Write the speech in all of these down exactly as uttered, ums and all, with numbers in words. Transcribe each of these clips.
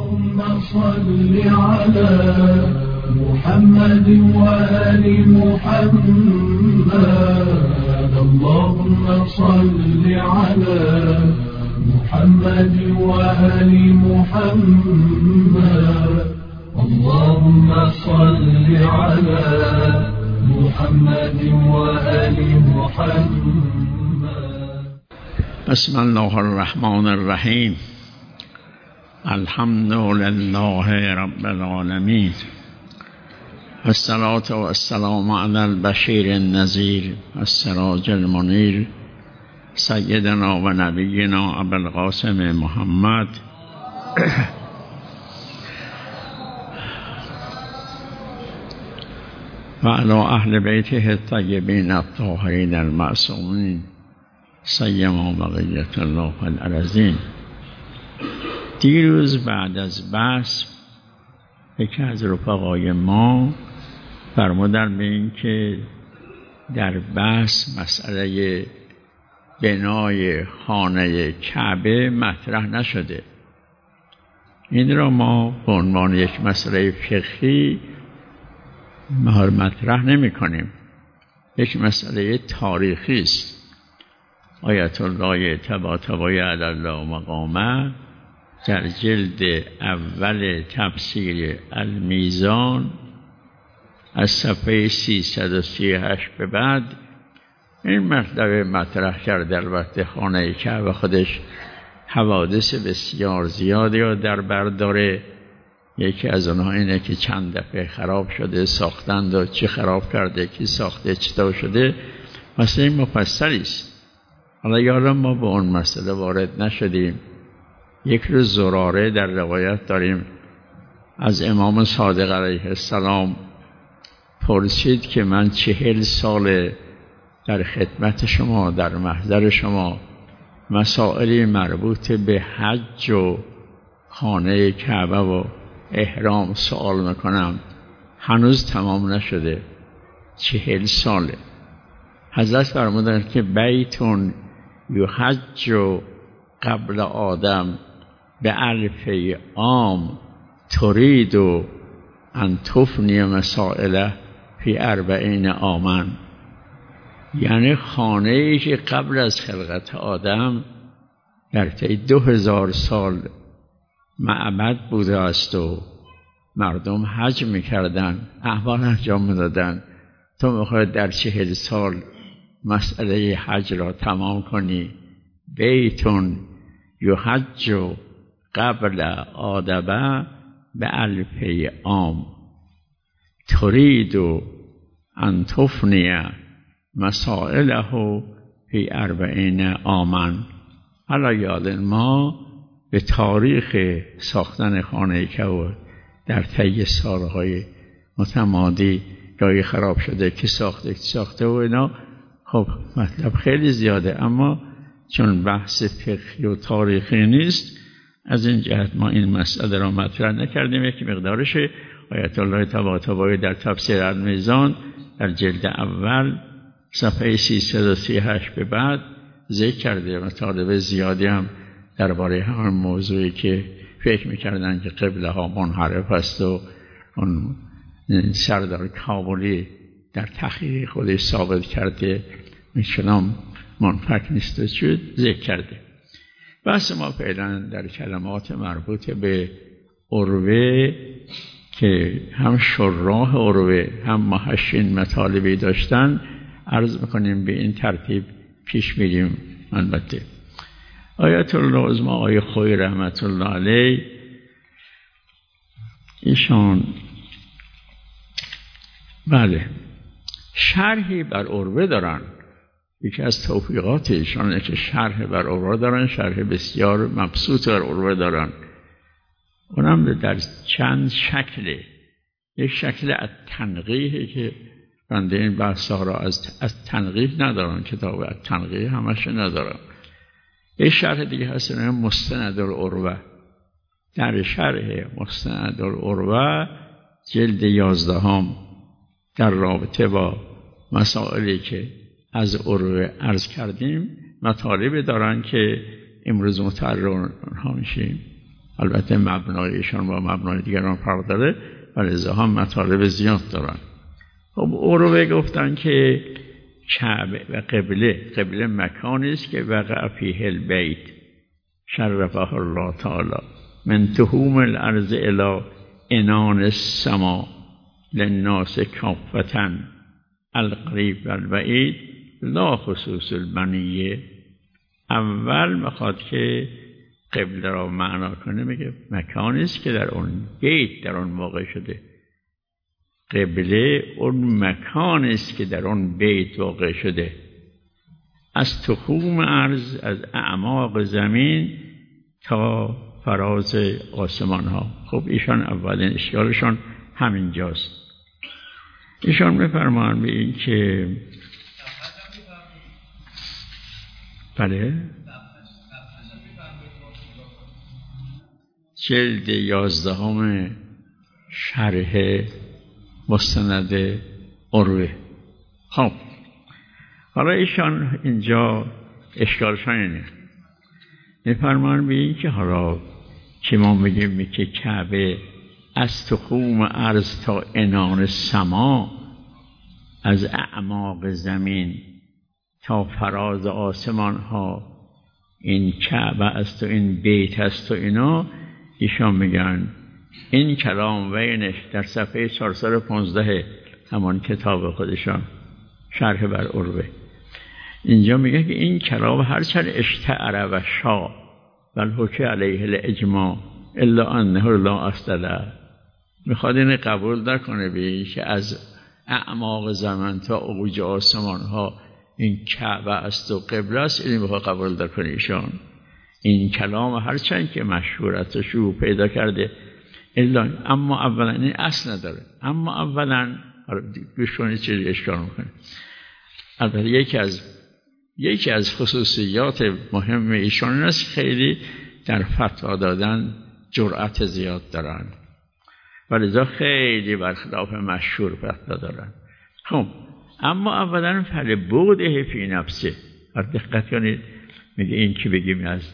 اللهم صل على محمد وآل محمد اللهم صل على محمد وآل محمد اللهم صل على محمد وآل محمد. بسم الله الرحمن الرحیم. الحمد لله رب العالمین. الصلاة والسلام علی البشیر النذیر السراج المنیر سیدنا و نبینا ابوالقاسم محمد و علی اهل بیته الطیبین الطاهرین المعصومین سیما بقیت الله الارضین. دیروز بعد از بحث یکی از رفقای ما فرمودن به این که در بحث مسئله بنای خانه کعبه مطرح نشده. این را ما به عنوان یک مسئله فقهی مطرح نمی کنیم. یک مسئله تاریخی است. آیت الله طباطبایی علی الله مقامه در جلد اول تفسیر المیزان از صفحه سیصد و سی و هشت به بعد این مطلب مطرح کرد. البته خانه کعبه خودش حوادث بسیار زیادی را در بر داره. یکی از اونها اینه که چند دفعه خراب شده، ساختند و چی خراب کرده، کی ساخته، چطور شده، مسئله مفصلی است. حالا یالا ما به اون مسئله وارد نشدیم. یک روز زراره در روایت داریم از امام صادق علیه السلام پرسید که من چهل سال در خدمت شما در محضر شما مسائلی مربوط به حج و خانه کعبه و احرام سوال میکنم، هنوز تمام نشده، چهل ساله. حضرت فرمودند که بیتون یحج قبل آدم به الف عام ترید ان تفنی مسائله فی اربعین عاما. یعنی خانه ای که قبل از خلقت آدم در طی دو هزار سال معبد بوده است و مردم حج میکردن، احوال انجام میدادن، تو میخوای در چهل سال مسئله حج را تمام کنی؟ بیتون یحج قبل آدم به الف عام ترید ان تفنی مسائله فی اربعین عاما. حالا یاد ما به تاریخ ساختن خانه کعبه در طی سالهای متمادی گاهی خراب شده، که ساخته که ساخته و اینا، خب مطلب خیلی زیاده، اما چون بحث فقهی و تاریخی نیست از این جهت ما این مسئله را مطرح نکردیم. یکی مقدارش آیت الله طباطبایی در تفسیر المیزان در جلد اول صفحه سیصد و سی و هشت به بعد ذکر کرده. مطالب زیادی هم درباره همون موضوعی که فکر میکردن که قبله ها منحرف است و اون سردار کابلی در تحقیق خودش ثابت کرده میشنم منفک نیست و شد ذکر کرده. بحث ما فعلا در کلمات مربوط به عروه که هم شراح عروه هم محشین مطالبی داشتن عرض میکنیم، به این ترتیب پیش میریم. البته آیت الله عظمی آیه خوی رحمت الله علیه ایشان بله شرحی بر عروه دارن. یکی از توفیقات ایشانه که شرح بر عروه دارن، شرح بسیار مبسوط بر عروه دارن. اونم در چند شکله. یک شکل از تنقیحی که بنده این بحثا را از, از تنقیح ندارن، کتاب از تنقیح همش ندارن. یک شرح دیگه هست مستند العروه. در شرح مستند العروه جلد یازدهم در رابطه با مسائلی که از عروه عرض کردیم مطالب دارن که امروز متعرض اونها میشیم. البته مبنای ایشان با مبنای دیگران فرق داره و لذا هم مطالب زیاد دارن. خب عروه گفتن که کعبه و قبله، قبله مکانی است که وقع فیه البیت شرفه الله تعالی من تهوم الارض الی عنان السما للناس کافة القریب و البعید لا خصوص البنیه. اول میخواد که قبله را معنا کنه، میگه مکانی است که در اون بیت در اون واقع شده. قبله اون مکان است که در اون بیت واقع شده، از تخوم ارض، از اعماق زمین تا فراز آسمان ها. خب ایشان اولین اشکالشان همینجاست. ایشان میفرمان به این که بله جلد یازدهم شرح مستند عروه. خب حالا ایشان اینجا اشکالشان اینه، میفرمان به این که حالا که ما میگیم که کعبه از تخوم ارض تا عنان سما، از اعماق زمین تا فراز آسمان ها این کعبه است و این بیت است و اینا، ایشان میگن این کلام وینش در صفحه چهارصد و پانزده همان کتاب خودشان شرح بر عروه، اینجا میگه که این کلام هرچند اشتعر و شا بل حکم علیه الاجماع الا انه لا اصل له، میخواد این قبول نکنه به که از اعماق زمان تا اوج آسمان ها این کعبه است و قبله است، این میخواد قبول نکنه ایشان. این کلام هرچند که مشهورت و شروع پیدا کرده الا، اما اولا این اصل نداره. اما اولا گوش کنید چیزی اشکال میکنه. البته یکی از یکی از خصوصیات مهم ایشان است خیلی در فتوا دادن جرأت زیاد دارن، ولی خیلی برخلاف مشهور فتوا دارن. خب اما اولا فل بوده فی نفسه، دقت کنید، میگه این که بگیم از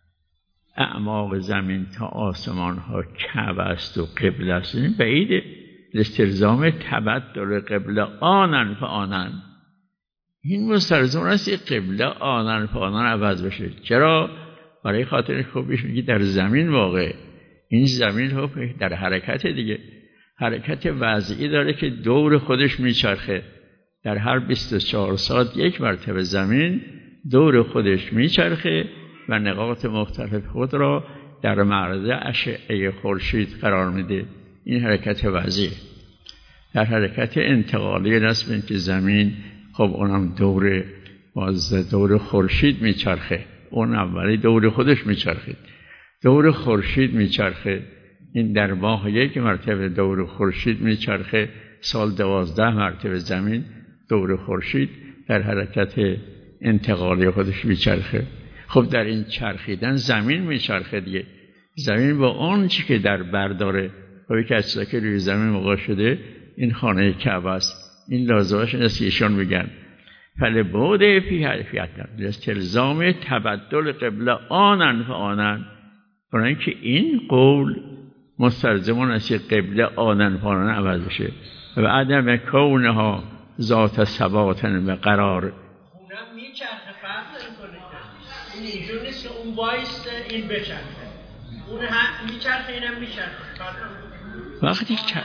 اعماق زمین تا آسمان ها کعبه است و قبله است، این بعیده. استلزام تبدل قبله آنن فآنن، این مستلزم است که قبله آنن فآنن عوض بشه. چرا؟ برای خاطر خوبیش میگه در زمین واقع، این زمین ها در حرکت دیگه، حرکت وضعی داره که دور خودش میچرخه. در هر بیست و چهار ساعت یک مرتبه زمین دور خودش میچرخه و نقاط مختلف خود را در معرض اشعه خورشید قرار میده. این حرکت وضعی. در حرکت انتقالی نسبت که زمین خب اونم دور باز دور خورشید میچرخه، اون اولی دور خودش میچرخه، دور خورشید میچرخه. این در ماه یک مرتبه دور خورشید میچرخه، سال دوازده مرتبه زمین دور خورشید در حرکت انتقالی خودش میچرخه. خب در این چرخیدن زمین میچرخه دیگه. زمین با اون چی که در برداره و یک اجزا که روی زمین موقع شده، این خانه کعبه است. این لازمش است که ایشان میگن فل بوده فی حرفیت استلزام تبدل قبله آنن فآنن، برای که این قول مستلزمان است که قبله آنن فآنن عوض بشه و عدم کونها ذات ثبات و قرار. اونم میچرخه، فرق نمیکنه. این اینجور نیست که اون وایسته این بچرخه، اون هم میچرخه اینم میچرخه. وقتی که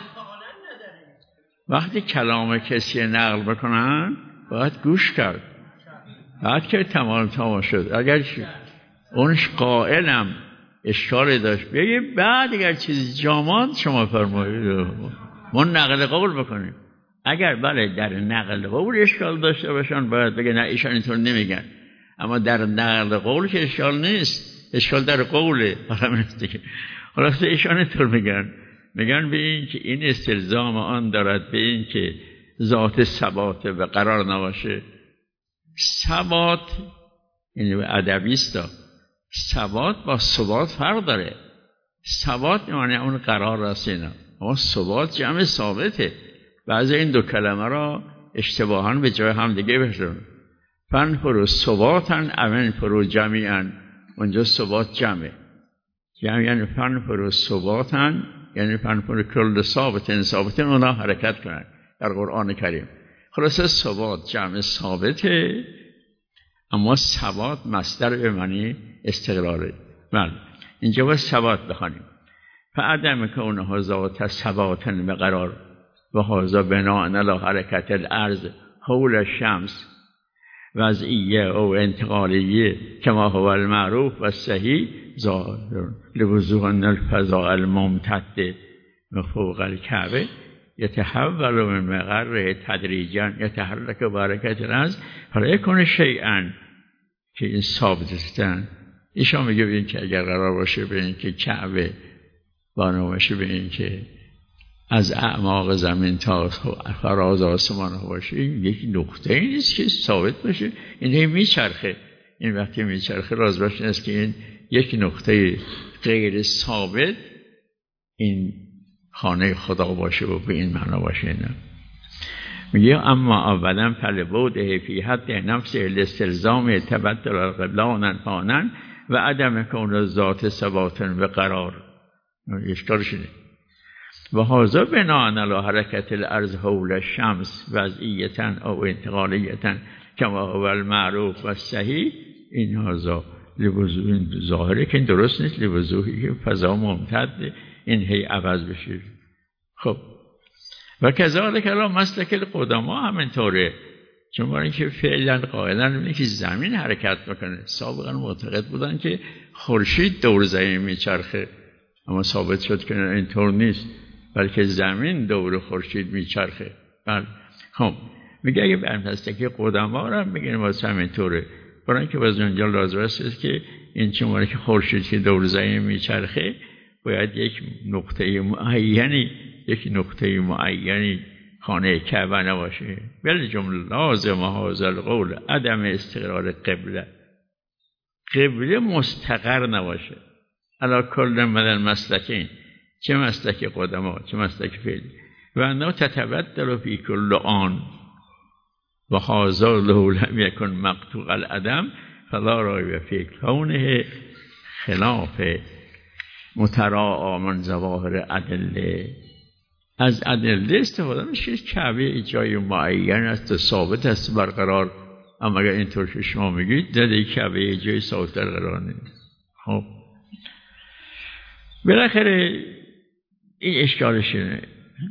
وقتی کلام کسی نقل بکنن باید گوش کرد، بعد که تمام تمام شد. اگر اونش قائلم اشکال داشت بگه بعد اگر چیزی جاماد شما فرمایید ما نقل قول بکنیم. اگر بله در نقل قول اشکال داشته باشن باید بگه نه ایشان اینطور نمیگن، اما در نقل قول که اشکال نیست، اشکال در قوله. حالا ایشان اینطور میگن، میگن به این که این استلزام آن دارد به این که ذات ثبات و قرار نباشه. ثبات یعنی ادبی است، ثبات با ثبات فرق داره. ثبات یعنی اون قرار است اینا، اما ثبات جمع ثابته. بعضی این دو کلمه را اشتباهاً به جای هم دیگه بشون. فن فرو ثباتن امن فرو جمعیان، اونجا ثبات جمعه. یعنی یعنی فنفر ثباتن، یعنی فنفر کل ثابتن ثابتن اونا حرکت کنن در قرآن کریم. خلاصه ثبات جمع ثابته، اما ثبات مصدر به معنی استقراره. بله اینجا باید ثبات بخوانیم. فعدم کونه ذات ثباتن به قرار و هذا بناء علی حرکت الارض حول الشمس وضعیه او انتقالیه کما هو المعروف و صحیح ظاهر لوضوح ان الفضاء الممتد فوق الکعبه یتحول من مقره تدریجا یتحرک برکت الارض فلا یکون شیئا که این ثابت استن. ایشان میگه ببین که اگر قرار باشه به این که کعبه بنا باشه به این که از اعماق زمین تا فراز آسمان باشه، این یک نقطه ای نیست که ثابت باشه، این میچرخه. این وقتی میچرخه راز باشه است که این یک نقطه غیر ثابت این خانه خدا باشه و به این معنا باشه. نه میگه اما اولا فلبوده فی حد نفس الاستلزام تبدل القبلان فانن و عدم کون ذات ثباتن به قرار. اشکال شده و هذا بناء علی حرکت الارض حول الشمس وضعیتا او انتقالیتا کما هو المعروف و صحیح. این هذا لوضوح ظاهره که درست نیست، لوضوحی که فضا ممتد این هی عوض بشه. خب و کذالک الان مسلک القدما همینطوره، چون برای اینکه فعلا قائلا اینه که زمین حرکت میکنه. سابقا معتقد بودن که خورشید دور زمین میچرخه، اما ثابت شد که اینطور نیست، بلکه زمین دور خورشید میچرخه. بله خب میگه اگه برمسته قدما رو هم بگیم واسه همینطوره، برای اینکه باز اونجا لازم است که این چون که خورشید که دور زمین میچرخه باید یک نقطه معینی یک نقطه معینی خانه کعبه نباشه. بل جمله لازم هذا القول عدم استقرار قبله، قبله مستقر نباشه. علا کل من المسلکین، چه مسلک قدما چه مسلک فعلی، و انه تتبدل فی کل آن و هذا لو لم یکن مقطوع العدم فلا ریب فی کونه خلاف متراعی من ظواهر ادله. از ادله استفاده میشه. کعبه جای معین است، ثابت است، برقرار. اما اگر اینطور که شما میگید دلیل کعبه جای ثابت قرار نیست. خب بالاخره این اشکالش اینه.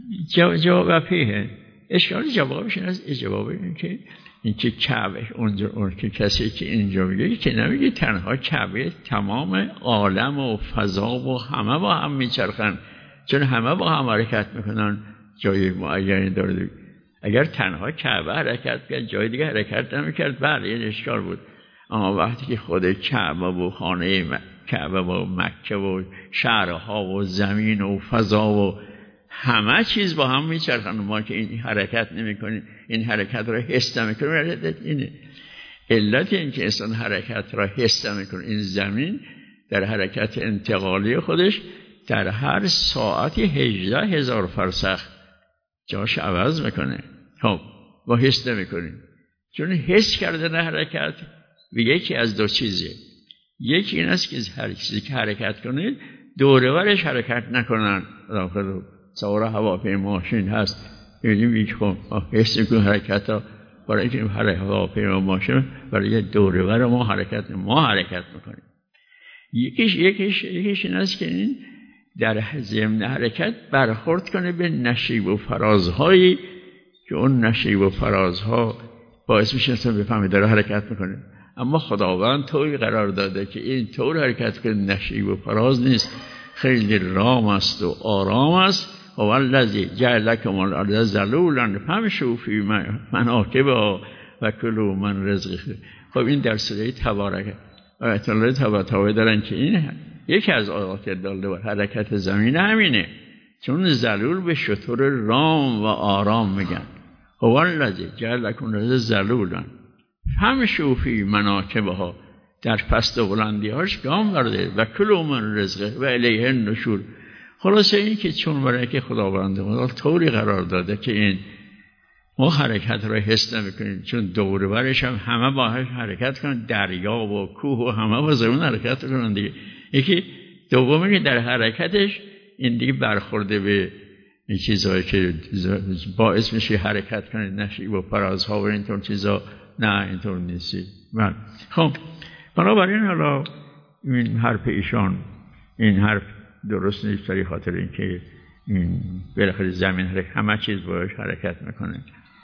جواب پیه اشکال جوابش این است. جواب این که این که کعبه اونجا اون که کسی که اینجا میگه که نمیگه تنها کعبه، تمام عالم و فضا و همه با هم میچرخن، چون همه با هم حرکت میکنن، جای معینی داره. اگر تنها کعبه حرکت کرد جای دیگه حرکت نمیکرد بله این اشکال بود. اما وقتی که خود کعبه و خانه کعبه و مکه و شهرها و زمین و فضا و همه چیز با هم میچرخن، ما که این حرکت نمیکنیم، این حرکت را حس نمیکنیم. اینه علت این که انسان حرکت را حس نمیکنه. این زمین در حرکت انتقالی خودش در هر ساعتی هجده هزار فرسخ جاش عوض میکنه. خب با حس نمیکنیم، چون حس کردن حرکت به یکی از دو چیزه. یکی این است که هر چیزی که حرکت کنید دوره ورش حرکت نکنن. داخل سوار هواپیما ماشین هست، یعنی میگه خب حس میکنه حرکت ها، برای اینکه هواپیما ماشین برای دوره ور ما حرکت ما حرکت میکنیم. یکیش یکیش یکیش این است که این در ضمن حرکت برخورد کنه به نشیب و فرازهایی که اون نشیب و فرازها باعث میشه انسان بفهمه داره حرکت میکنه. اما خداوند طوری قرار داده که این طور حرکت کنه نشیب و فراز نیست، خیلی رام است و آرام است. و الذی جعل لکم الارض ذلولا فامشوا فی مناکبها و کلوا من رزقه. خب این در سوره تبارک آیت الله تبارک دارن که این یکی از آیات داله بر حرکت زمین همینه، چون ذلول به شطور رام و آرام میگن. و الذی جعل لکم الارض ذلولا فامشوا فی مناکبها، در پست و بلندی‌هاش گام برده و کلوا من رزقه و الیه النشور. خلاصه این که چون برای که خداوند متعال طوری قرار داده که این ما حرکت را حس نمی‌کنیم، چون دور برش هم همه باهاش حرکت کنن، دریا و کوه و همه با زمین حرکت کنن دیگه. یکی دومی که در حرکتش این دیگه برخورده به این چیزهایی که باعث میشه حرکت کنید نشی با فرازها و اینطور چیزا، نه اینطور نیستی. من خب بنابراین حالا این حرف ایشان این حرف درست نیست، برای خاطر اینکه این بالاخره زمین حرکت همه چیز باش حرکت میکنه.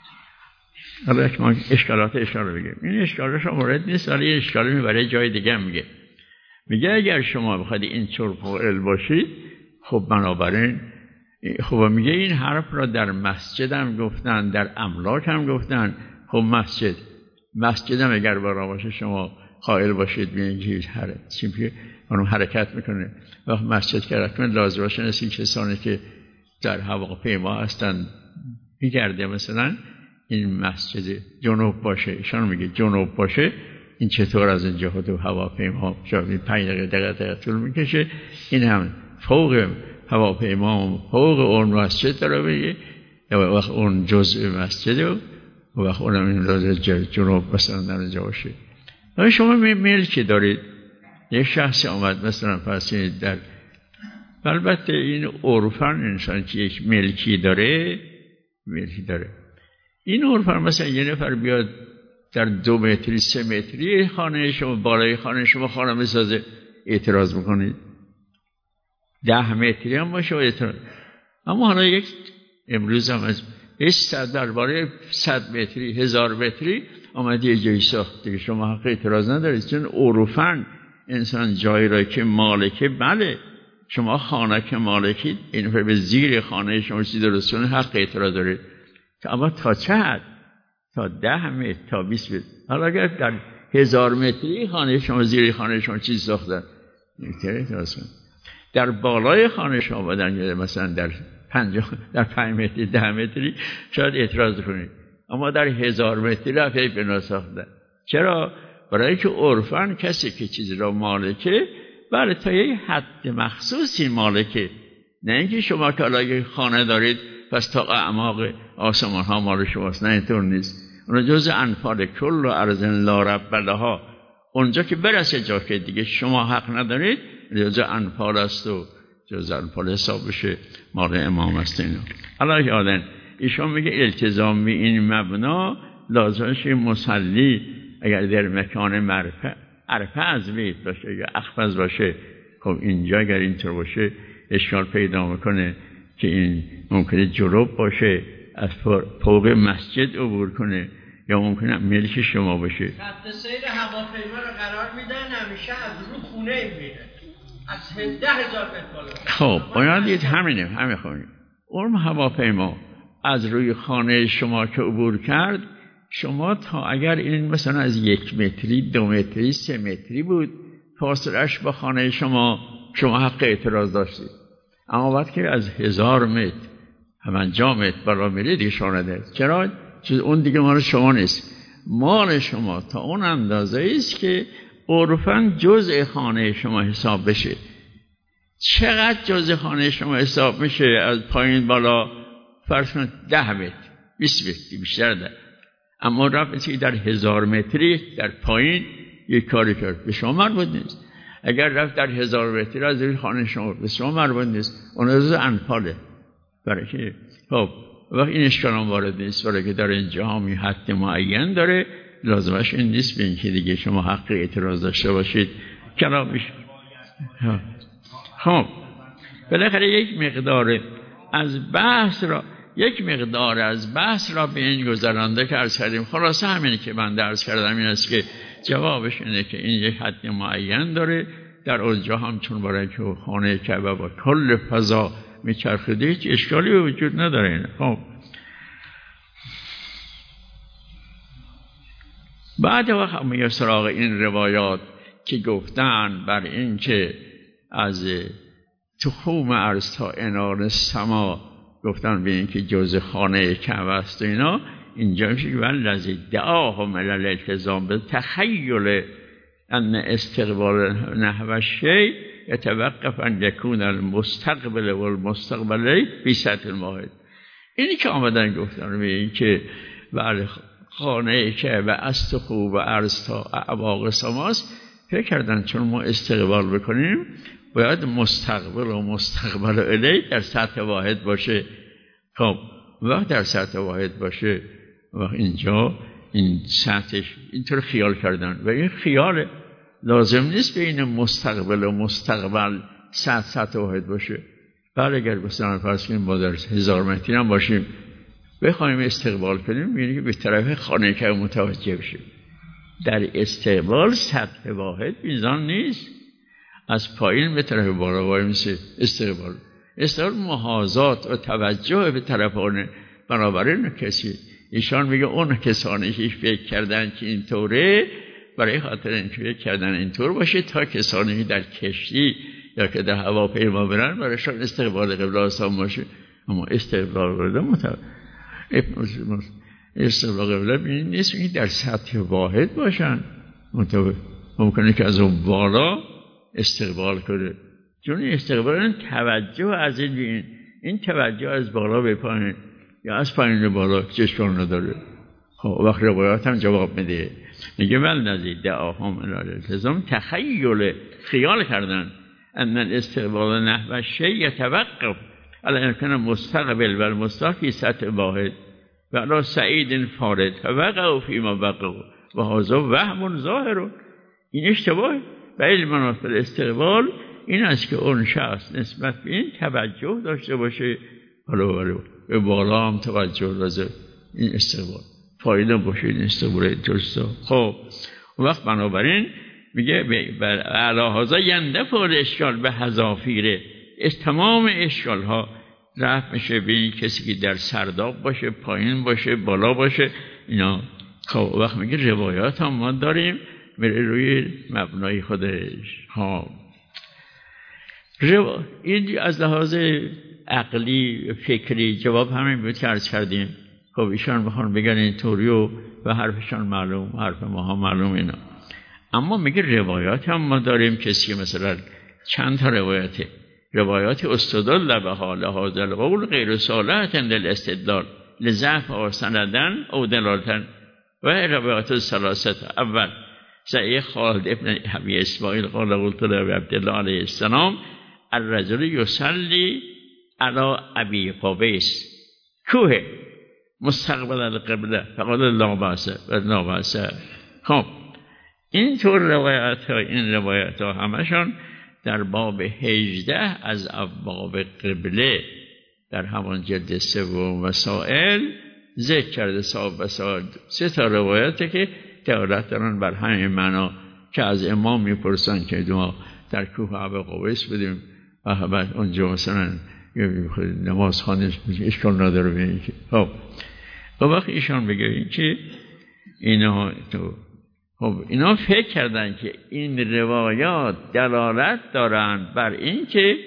حالا ما اشکالات اشاره بگیم. این اشکالش مورد نیست، ولی اشکالی میبره جای دیگه. میگه میگه اگر شما بخواید این طور فاعل باشید، خب بنابراین خب میگه این حرف را در مسجد هم گفتن، در املاک هم گفتن. خب مسجد مسجد هم اگر برا باشه شما قائل باشید به اینکه حرکت حرکت میکنه. وقت مسجد که حرکت لازم باشه نسی کسانی که در هواپیما هستن میگرده، مثلا این مسجد جنوب باشه، ایشان میگه جنوب باشه، این چطور از اینجا تو هواپیما شاید پنج دقیقه دقیقه طول میکشه، این هم فوق هواپیما فوق اون مسجد داره بگه، یا وقت اون جزء مسجد و وقت اونم این لازم جنوب مثلا در اینجا باشه. و شما ملکی دارید، یک شخصی آمد مثلا پس در، البته این عرفاً انسان که یک ملکی داره ملکی داره این عرفاً مثلا یه نفر بیاد در دو متری سه متری خانه شما بالای خانه شما خانه بسازه، اعتراض میکنید. ده متری هم باشه اعتراض. اما حالا یک امروز هم از است درباره صد متری هزار متری آمدی یه جایی ساخت دیگه، شما حق اعتراض ندارید، چون عرفاً انسان جایی را که مالکه، بله شما خانه که مالکید، این به زیر خانه شما چیزی درست کنه حق اعتراض دارید. اما تا چه حد؟ تا ده متر تا بیست متر. حالا اگر در هزار متری خانه شما زیر خانه شما چیز ساختن اعتراض کنید. در بالای خانه شما بدن مثلا در پنجاه در پنج متری ده متری شاید اعتراض کنید، اما در هزار متری رفعی بنا ساختن. چرا؟ برای که عرفاً کسی که چیزی را مالکه، بله تا یه حد مخصوصی مالکه، نه اینکه شما که الان خانه دارید پس تا اعماق آسمان ها مال شماست، نه اینطور نیست. اون جز انفال کل و ارضن لا رب لها، اونجا که برسه جا که دیگه شما حق ندارید جز انفال است و جز انفال حساب بشه مال امام است. اینا الله یادن ایشون میگه التزام به این مبنا لازمش مصلی اگر در مکان مرفع عرفه از بیت باشه یا اخفض باشه، خب اینجا اگر اینطور باشه اشکال پیدا میکنه که این ممکنه جنوب باشه از فوق مسجد عبور کنه، یا ممکنه ملک شما باشه. خط سیر هواپیما رو قرار میدن همیشه از رو خونه میره از ده هزار متر بالا. خب باید دید همینه همین خونیم. اون هواپیما از روی خانه شما که عبور کرد، شما تا اگر این مثلا از یک متری دو متری سه متری بود فاصلهش با خانه شما، شما حق اعتراض داشتید. اما وقتی که از هزار متر همان جا متر بالا میره دیگه شما ندارید. چرا؟ چون اون دیگه مال شما نیست. مال شما تا اون اندازه است که عرفاً جزء خانه شما حساب بشه. چقدر جزء خانه شما حساب میشه؟ از پایین بالا فرض کنید ده متر بیست متر بیشتر ده. اما رفتی در هزار متری در پایین یک کاری کرد به شما مربوط نیست. اگر رفت در هزار متری از این خانه شما به شما مربوط نیست، اون از انفاله. برای که خب وقت این اشکالان وارد نیست، برای که در اینجا هم این حد معین داره، لازمش این نیست به این که دیگه شما حق اعتراض داشته باشید. کلامش خب بالاخره یک مقدار از بحث را یک مقدار از بحث را به این گذرانده که عرض کردیم. خلاصه همینی که من درس کردم این است که جوابش اینه که این یک حد معین داره. در اونجا هم چون برای که خانه کعبه با کل فضا میچرخیده هیچ اشکالی وجود نداره. اینه. خب بعد وقت میگه سراغ این روایات که گفتن بر این که از تخوم عرض تا انار سما گفتن به این که جز خانه کعبه است و اینا، اینجا میشه که ولذی دعاهم الی الالتزام بالتخیل ان استقبال نحو الشیء یتوقف ان یکون المستقبل والمستقبلی فی سطح الماهد. اینی که آمدن گفتن به این که بله خانه کعبه است و خوب و عرض تا اعماق سماست، فکر کردن چون ما استقبال بکنیم باید مستقبل و مستقبل الیه در سطح واحد باشه. خب وقت در سطح واحد باشه وقت اینجا این سطحش اینطور خیال کردن و این خیال لازم نیست بین مستقبل و مستقبل سطح سطح واحد باشه. بله اگر مثلا فرض کنیم ما در هزار متری هم باشیم بخوایم استقبال کنیم می‌بینیم که به طرف خانه که متوجه بشیم. در استقبال سطح واحد میزان نیست، از پایین به طرف بالا وای میشه استقبال. استقبال محاذات و توجه به طرف اونه. بنابراین کسی ایشان میگه اون کسانی که فکر کردن که اینطوره برای خاطر اینکه فکر کردن اینطور باشه تا کسانی در کشتی یا که در هواپیما برن برایشان استقبال قبله آسان باشه. اما استقبال قبله متوجه استقبال قبله بینید نیست که در سطح واحد باشن. ممکنه که از اون بالا استقبال کنه، چون استقبال توجه از این بین. این توجه از بالا به پایین یا از پایین به بالا چشکان نداره. خب وقت روایات هم جواب میده، میگه ول نزید دعاهم الالتزام تخیل خیال کردن ان الاستقبال نحو شیء یتوقف علی امکان مستقبل و المستقبل سطح واحد و علی سعید فارد فوقعوا فیما وقعوا و هذا وهم ظاهر. این اشتباه. و علم منافع استقبال این است که اون شخص نسبت به این توجه داشته باشه، حالا حالا به بالا هم توجه لازم. این استقبال فایده باشه. این استقبال درسته. خب وقت بنابراین میگه بر علی هذا یندفع الاشکال به حذافیره. تمام اشکال ها رفع میشه به این کسی که در سرداب باشه، پایین باشه، بالا باشه. اینا خب وقت میگه روایات هم ما داریم میره روی مبنای خودش. ها رو... این از لحاظ عقلی فکری جواب همین بود که عرض کردیم. خب ایشان بخوان بگن این طوری و و حرفشان معلوم، حرف ما ها معلوم اینا. اما میگه روایات هم ما داریم کسی مثلا چند تا روایته، روایات استدلال به حال هذا القول غیر صالحة للاستدلال لضعف او سندن او دلالتن و روایات الثلاثه. اول سعی خالد ابن ابی اسماعیل قال قلت له عبدالله علیه السلام الرجل یصلی علی ابی قبیس کوه مستقبل القبله فقال لا باس و لا باس. خب این طور روایت ها این روایت ها همشون در باب هجده از ابواب قبله در همان جلد سوم مسائل ذکر کرده. صاحب مسائل سه تا روایته که دلالت دارن بر همین معنا که از امام میپرسن که ما در کوه ابی قبیس بودیم و بعد اونجا مثلا نماز خانه اشکال نداره ببینید. خب وقتی ایشان بگه که اینا تو خب اینا فکر کردن که این روایات دلالت دارن بر این که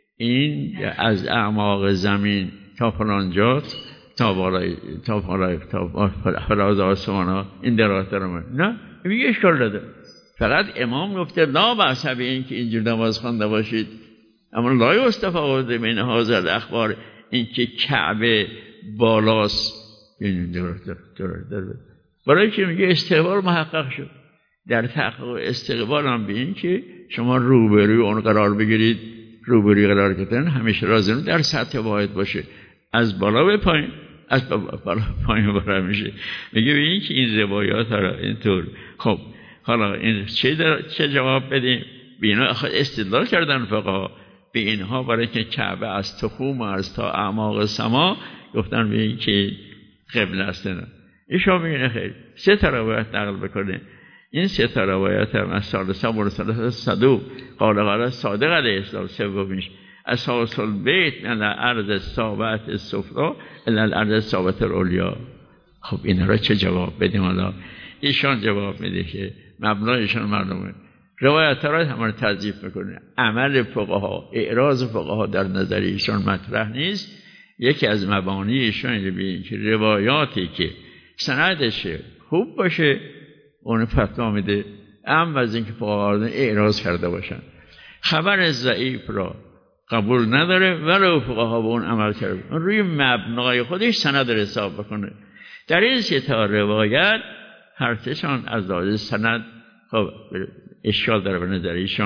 این از اعماق زمین تا فلانجات تا بالای تا بالای تا فراز آسمان ها این دلالت دارن. نه میگه اشکال نداره. فقط امام گفته لا بأس به این که اینجور نماز خوانده باشید. اما لا یستفاد بین هذا الاخبار این که کعبه بالاست این دلالت داره. برای که میگه استقبال محقق شد. در تحقق استقبال هم به این که شما روبروی اون قرار بگیرید، روبروی قرار گرفتن همیشه لازم در سطح واحد باشه، از بالا به پایین، از بالا پایین بالا میشه. میگه به این که این روایات ها اینطور. خب حالا این چه, در... چه جواب بدیم؟ به اینا استدلال کردن فقها به اینها برای که کعبه از تخوم از تا اعماق سما گفتن به این که قبله هستن. ایشان میگه خیر سه تا روایت نقل بکنه. این سه تا روایت هم از سالسه مرسل صدوق قال قال صادق علیه السلام سومیش اساس البیت من الارض ثابت السفلی الی الارض ثابت العلیا. خب اینا را چه جواب بدیم؟ حالا ایشان جواب میده که مبنایشان معلومه. روایت را هم تضعیف میکنه. عمل فقها، اعراض فقها در نظر ایشان مطرح نیست. یکی از مبانی ایشان اینه که روایاتی که سندش خوب باشه اون فتوا میده، اما از اینکه فقها اعراض کرده باشن. خبر ضعیف را قبول نداره ولو فقها به اون عمل کرده، اون روی مبنای خودش سند رو حساب بکنه. در این سه تا روایت هر سه‌شان از لحاظ سند خب اشکال داره به نظر ایشان.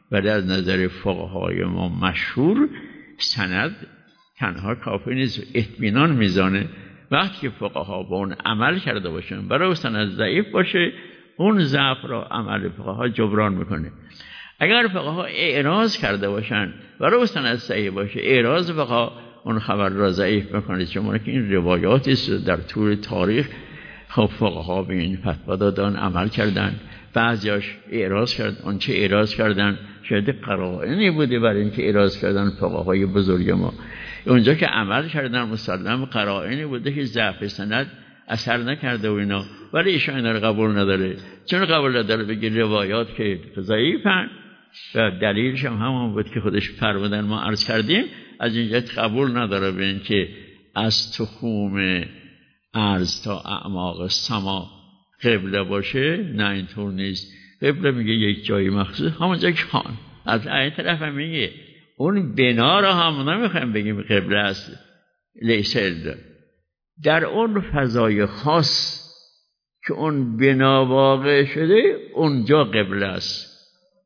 ولی از نظر فقهای ما مشهور سند تنها کافی نیست، اطمینان میزانه. وقتی که فقها با اون عمل کرده باشن برای سند ضعیف باشه، اون ضعف را عمل فقها جبران میکنه. اگر فقها اعراض کرده باشن برای سند صحیح باشه، اعراض فقها اون خبر را ضعیف میکنه. چون که این روایاتی است در طول تاریخ خب فقها به این فتوا دادن، عمل کردن، بعضیاش اعراض کردن. اون چه اعراض کردن شاید قرائنی بوده برای اینکه اعراض کردن فقهای بزرگ ما. اونجا که عمل کردن مسلم قرائنی بوده که ضعف سند اثر نکرده و اینا، ولی ایشان اینا رو قبول نداره. چون قبول نداره بگه روایات که ضعیفن و دلیلش هم همون بود که خودش فرمودن ما عرض کردیم. از اینجا قبول نداره به این که از تخوم ارض تا اعماق سما قبله باشه. نه اینطور نیست. قبله میگه یک جایی مخصوص، همون جا که خان. از این طرف هم میگه اون بنا را هم نمیخوایم بگیم قبله است، لیسل در اون فضای خاص که اون بنا واقع شده اونجا قبله است.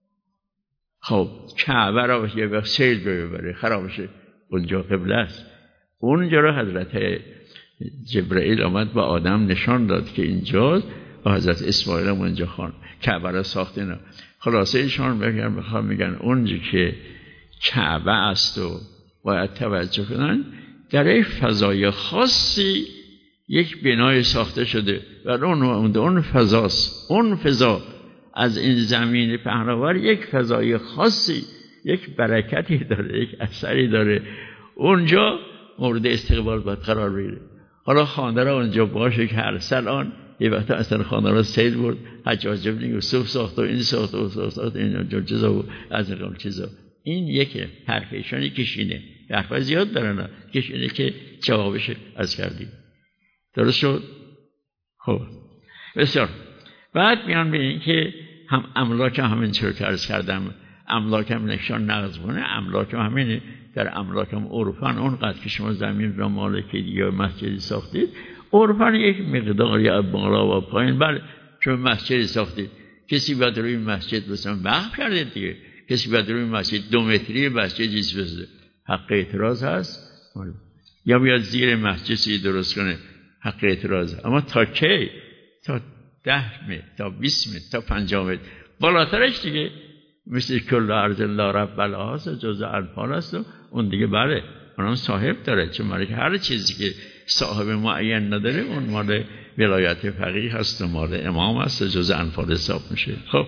خب کعبه را یه وقت سیل ببره خراب شه، اونجا قبله است. اونجا را حضرت جبرئیل آمد با آدم نشان داد که اینجاست و حضرت اسماعیل هم اونجا خان کعبه را ساخته. نه خلاصه ایشان بگن بخوام میگن اونجا که کعبه است و باید توجه کنن در یک فضای خاصی یک بنای ساخته شده و اون اون فضاست. اون فضا از این زمین پهناور یک فضای خاصی، یک برکتی داره، یک اثری داره. اونجا مورد استقبال باید قرار بگیره. حالا خانه را اونجا باشه که هر سال آن یه وقت اصلا خانه را سیل برد، حجاج ابن یوسف ساخت و این ساخت و ساخت این چیزا و از این چیزا. این یک حرفشانی کشینه، حرف زیاد دارن کشینه که جوابش از کردیم. درست شد؟ خب بسیار. بعد میان به این که هم املاک هم همین چرا که عرض کردم، املاک هم نشان نقض کنه. املاک هم همینه. در املاک هم عرفان اونقدر که شما زمین را مالکید یا مسجدی ساختید، عرفان یک مقداری از بالا و پایین، بله چون مسجدی ساختید کسی باید روی مسجد مثلا وقف کرده دیگه، کسی باید روی مسجد دو متری مسجدی بسازه، حق اعتراض هست. یا بیاد زیر مسجدی درست کنه، حق اعتراض. اما تا کی؟ تا ده متر، تا بیست متر، تا پنجاه متر، بالاترش دیگه مثل کل ارض لا رب لها هست، جزء انفال هست و اون دیگه بله اونم صاحب داره. چون مالی که هر چیزی که صاحب معین نداره اون مال ولایت فقیه هست و مال امام هست، جزء انفال حساب میشه. خب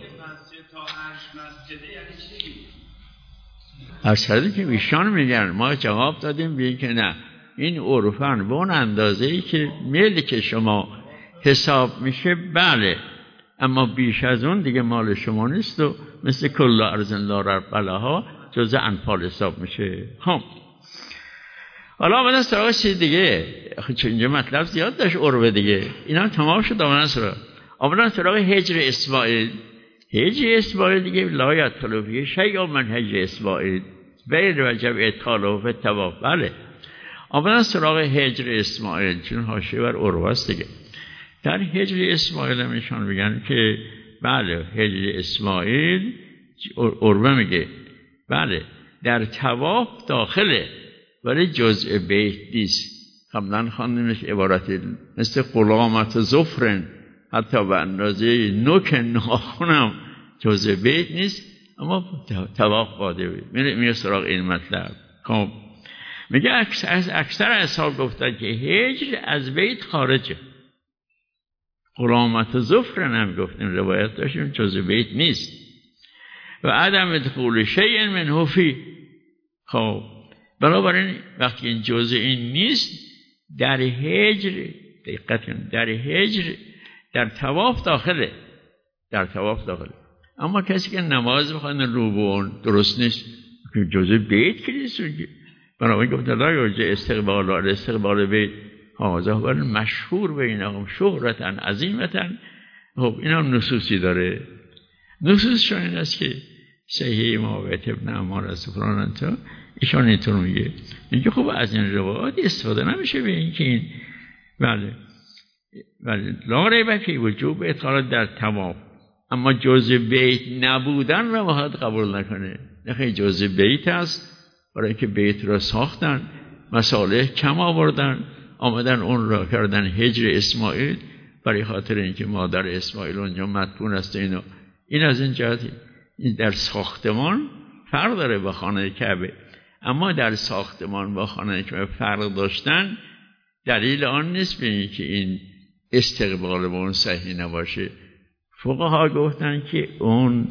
از کردی که ایشان میگن ما جواب دادیم به این که نه، این عرفان به اون اندازه ای که ملک شما حساب میشه بله، اما بیش از اون دیگه مال شما نیست و مثل کل ارض لا رب لها جزء انفال حساب میشه. خب حالا آمدن سراغ چیز دیگه، چون اینجا مطلب زیاد داشت عربه دیگه، اینا هم تمام شد. آمدن سراغ آمدن سراغ هجر اسماعیل. هجر اسماعیل دیگه لا یطلب فیه شیء من هجر اسماعیل غیر وجب ادخاله فی الطواف. بله آمدن سراغ هجر اسماعیل چون حاشیه بر عربه است دیگه. در هجر اسماعیل هم ایشان میگن که بله هجر اسماعیل عربه میگه بله در طواف داخله ولی جزء بیت نیست. قبلا خواندیمش عبارت مثل غلامت زفرن، حتی به اندازه نوک ناخنم جزء بیت نیست، اما طواف قاده بید. میره سراغ این مطلب. خب میگه از اکثر اصحاب گفتن که هجر از بیت خارجه. غلامت زفرن هم گفتیم روایت داشتیم جزء بیت نیست و عدم دخول شیء منه فی. خب بنابراین وقتی این جزء این نیست در هجر دقت کن، در هجر در طواف داخله، در طواف داخله. اما کسی که نماز بخونه روبون درست نیست که جزء بیت که نیست. بنابراین گفت لا یرجع استقبال و استقبال بیت هذا هو مشهور بینهم شهرتا عظیمتا. خب این هم نصوصی داره. نصوص این است که صحیح معاویت ابن عمار از سفران انتا ایشان اینطور میگه میگه خب از این روایات استفاده نمیشه به این که این بله بله لا ریب فی وجوب ادخال در طواف، اما جزء بیت نبودن را باید قبول نکنه. نخیر جزء بیت است، برای اینکه بیت را ساختن، مصالح کم آوردن، آمدن اون را کردن هجر اسماعیل، برای خاطر اینکه مادر اسماعیل اونجا مدفون است. اینو این از این جهتی این در ساختمان فرق داره با خانه کعبه. اما در ساختمان با خانه کعبه فرق داشتن دلیل آن نیست به اینکه این استقبال به اون صحیح نباشه. فقها گفتن که اون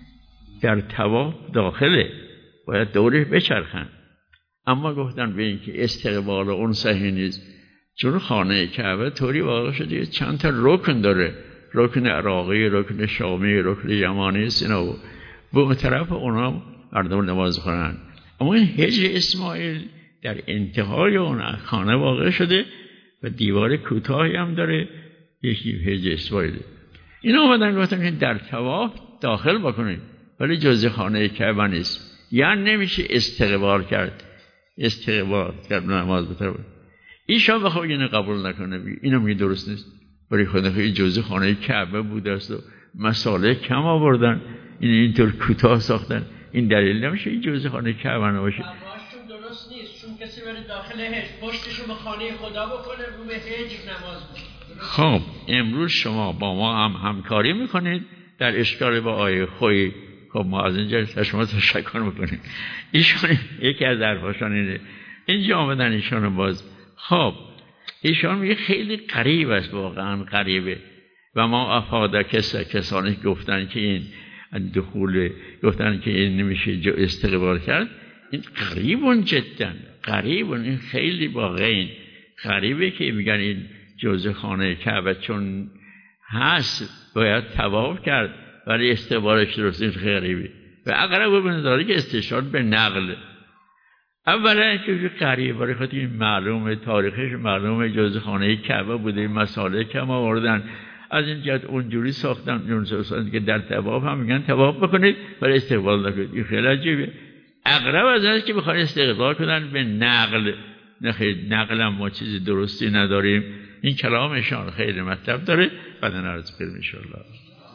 در طواف داخله، باید دوره بچرخن. اما گفتن به اینکه استقبال اون صحیح نیست، چون خانه کعبه طوری واقع شده چند تا رکن داره، رکن عراقی، رکن شامی، رکن یمانی، اینا و به اون طرف اونا مردم نماز خونن. اما این هجر اسماعیل در انتهای اون خانه واقع شده و دیوار کوتاهی هم داره، یکی هجر اسماعیل. اینا آمدن گفتن که در طواف داخل بکنید ولی جزء خانه کعبه نیست. یعنی نمیشه استقبال کرد، استقبال کرد نماز بطور. ایشان بخواه اینو قبول نکنه، اینو میگه درست نیست، برای خدا که جزء خانه کعبه بوده است و مصالح کم آوردن، این اینطور کوتاه ساختن، این دلیل نمیشه این جزء خانه کعبه نباشه. درست نیست، چون کسی بره داخل هجر پشتشو به خانه خدا بکنه، رو به هجر نماز بکنه. خب امروز شما با ما هم همکاری میکنید در اشکال با آیه خوی. خب ما از اینجا شما تشکر میکنیم. ایشان یکی از حرفاشان اینه، اینجا آمدن ایشانو باز. خب ایشان میگه خیلی قریب است، واقعا قریبه. و ما افاده کسا کسانی گفتن که این دخول، گفتن که این نمیشه جو استقبال کرد، این قریبون جدا قریبون، این خیلی واقعا قریبه که میگن این جزء خانه کعبه چون هست باید طواف کرد ولی استقبالش درست نیست، غریبه. و اقرب به نظری که استشهاد به نقل. اولا اینکه قریب برای خاطر این معلومه، تاریخش معلومه، جزء خانه کعبه بوده، مسائل کم آوردن، از این جهت اونجوری ساختن اون ساختن که در طواف هم میگن طواف بکنید ولی استقبال نکنید. این خیلی عجیبه. اقرب از این که بخواد استقبال کنن به نقل. نه خیلی نقل هم ما چیزی درستی نداریم. این کلامشان خیلی مطلب داره. بعد عرض کنیم ان شاء الله.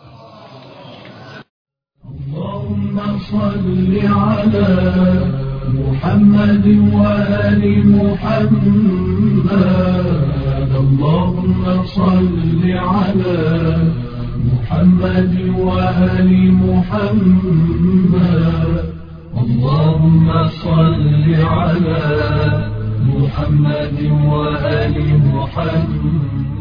اللهم صل على محمد وآل محمد. اللهم صل على محمد وآل محمد. اللهم صل على محمد وآل محمد.